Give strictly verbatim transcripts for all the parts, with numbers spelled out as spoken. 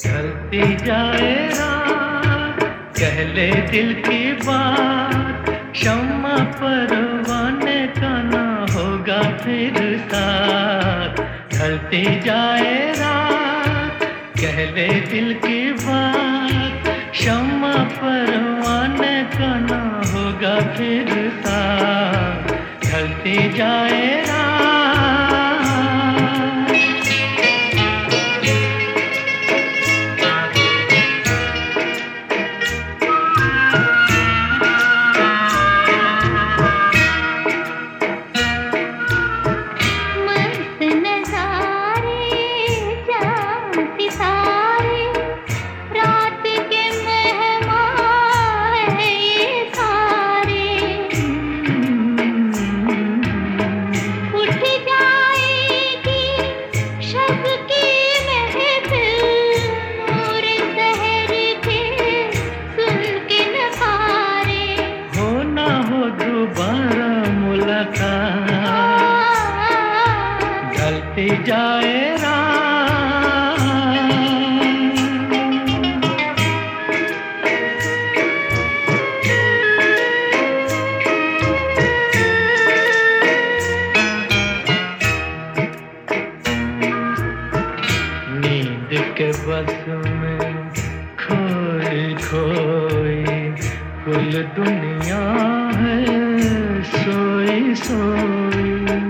ढलती जाए रात, कह ले दिल की बात, शम्मा परवाने का ना होगा फिर साथ। ढलती जाए रात, कह ले दिल की बात, शम्मा परवाने का ना होगा फिर साथ। ढलती जाए रात। दोबारा मुलाकात, ढलती जाए रात। नींद के बस में खोई खोई कुल दुनिया है सोई सोई।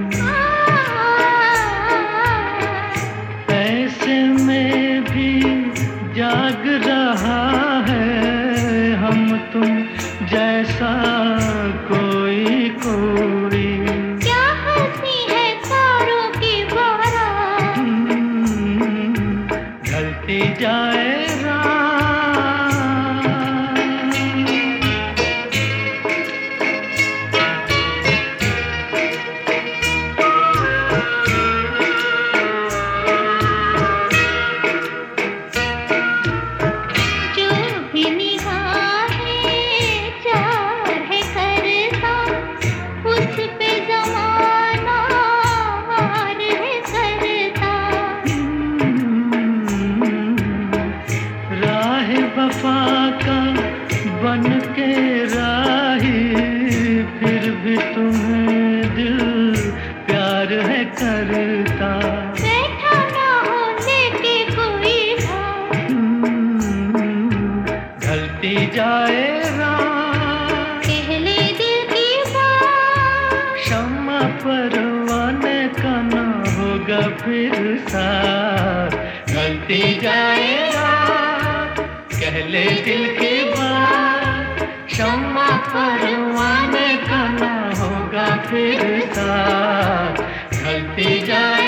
ऐसे में भी जाग रहा है हम तुम जैसा कोई कोई। क्या हंसी है तारों की बारात, ढलती जाए रात। वफा का बन के राही, फिर भी तुम्हें दिल प्यार है करता। बैठा ना होने के कोई ढलती जाए रात, कह ले दिल की बात, शम्मा परवाने का ना होगा फिर साथ। ढलती जाए रात, कह ले दिल की बात, शम्मा परवाने का ना होगा फिर साथ। ढलती जाए